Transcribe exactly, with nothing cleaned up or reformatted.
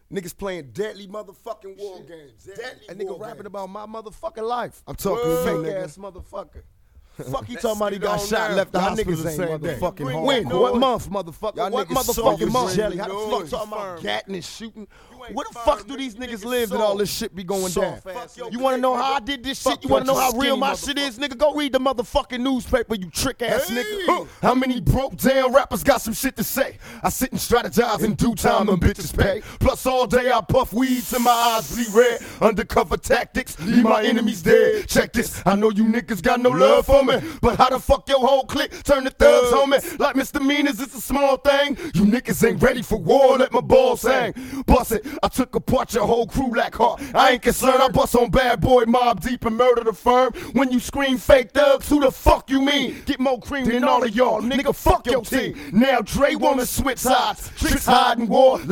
Niggas playing deadly motherfucking war Shit. games. Deadly That nigga war rapping games. about my motherfucking life. I'm talking Word, fake nigga. ass motherfucker. Fuck he Let's talking about he get got on shot now. left the Y'all hospital niggas the ain't same day. motherfucking Bring home. When? that What noise. month, motherfucker? Y'all What niggas motherfucking soft month? as Jelly, how the noise. fuck talking about Firm. gatting and shooting? ain't Where the firm, fuck do nigga. these You niggas niggas live that soft. all this shit be going Soft down? ass your You wanna clique, know how nigga. I did this Fuck shit? You wanna know how bunch of real skinny my shit is, nigga? Go read the motherfucking newspaper, you trick ass Hey. nigga. Huh. How many broke down rappers got some shit to say? I sit and strategize in due time, them bitches pay. Plus all day I puff weeds and my eyes bleed red. Undercover tactics, leave my enemies dead. Check this, I know you niggas got no love for me, but how the fuck your whole clique turn the thugs on me? Like misdemeanors, it's a small thing. You niggas ain't ready for war, let my balls hang. Bust it, I took apart your whole crew like heart. I ain't concerned, I bust on bad boy, mob deep and murder the firm. When you scream fake thugs, who the fuck you mean? Get more cream than all of y'all, nigga, fuck your team. Now Dre wanna switch sides, tricks hiding war.